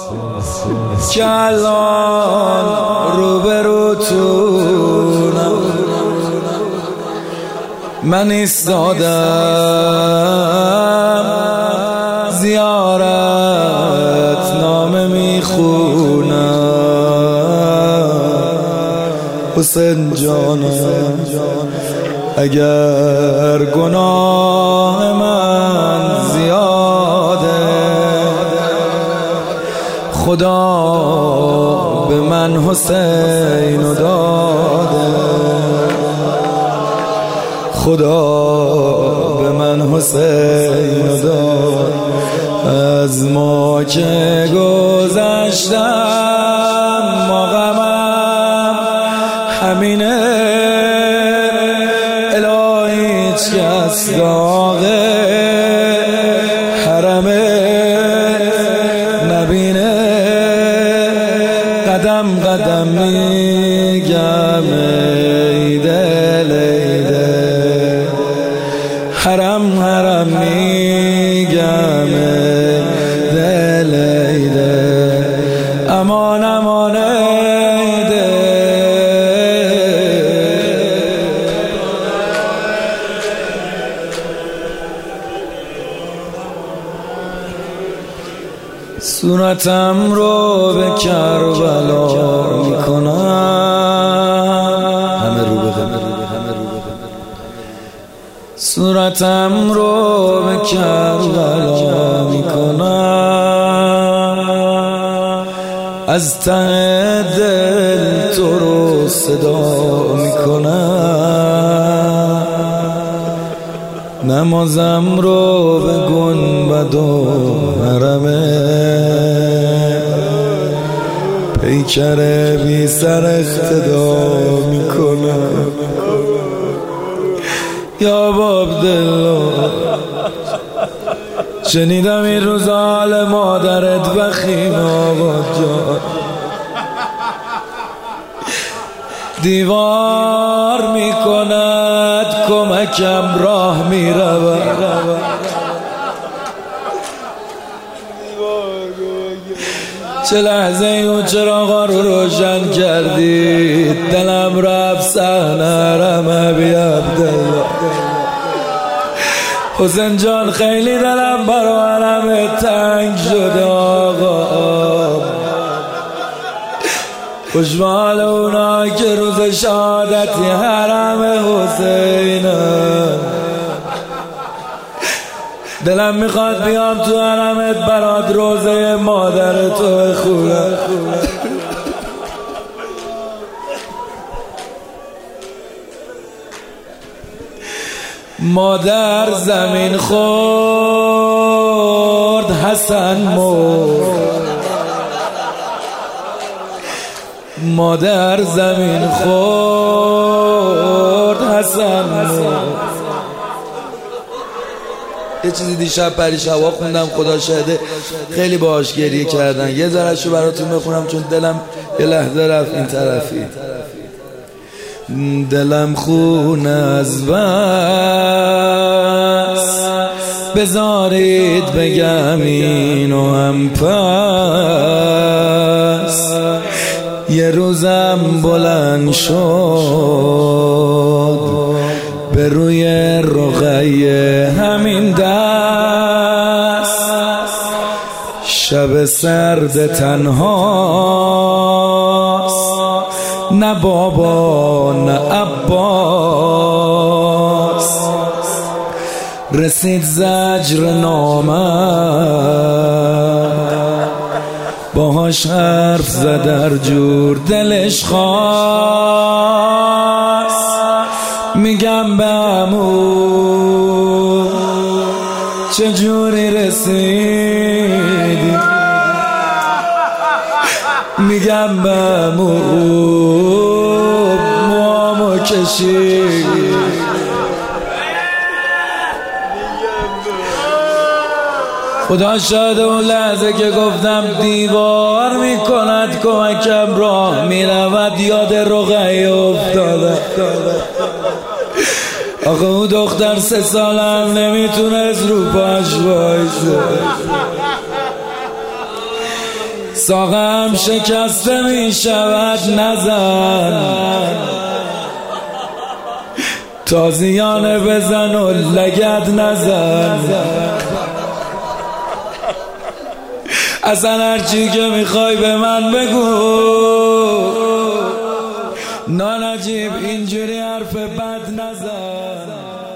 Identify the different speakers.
Speaker 1: که الان روبروتونم من ایستادم زیارت نامه میخونم حسین جانم اگر گناه من زیاده خدا به من حسین داده خدا به من حسین داد از ما که گذشتم ما غمم همینه الهی هیچ کس داغه حرمه نبینه قدم قدم میگم ایدل ایدل حرم حرم میگم ایدل ایدل امان امان ایدل صورتم رو به کربلا میکنم همه رو به صورتم رو به کربلا میکنم از ته دل تو رو صدا میکنم نمازم رو به گنبد و حرمه پیکر بی سر اقتدا میکنم یا باب دلو شنیدم این روز حال مادرت وخیم آباد جان دیوار میکند کمکم راه میرود چه لحظه اون چراغا رو روشن کردید دلم رفت صحنه حرم بی عبدالله حسین جان خیلی دلم برا حرم تنگ شده آقا خوشحال اونا که روز شهادتی حرم حسینه دلم میخواد بیام تو حرمت برات روزه مادر تو بخونم مادر زمین خورد حسن مرد مادر زمین خورد حسن مرد یه چیزی دیشب پریشبا خوندم خدا شاهده خیلی باهاش گریه کردن یه ذره‌شو براتون بخونم چون دلم یه لحظه رفت این طرفی دلم خون از بس بذارید بگم اینو هم پس یه روزم بلند شد به روی رقیه همین دست شب سرد تنهاست نه بابا نه عباس رسید زجر نامم باهاش حرف زد در جور دلش خواست میگم به عمو چجوری رسیدی میگم به عمو موامو کشید خدا شاید اون لحظه که گفتم دیوار میکند کمکم راه میرود یاد رقیه افتاده آخه اون دختر 3 سالم نمیتونست رو پاش بایسته ساقم شکسته می شود نزن، تازیانه بزن و لگد نزن. اصلا هرچی که میخوای به من بگو، نانجیب اینجوری حرف بد نزن.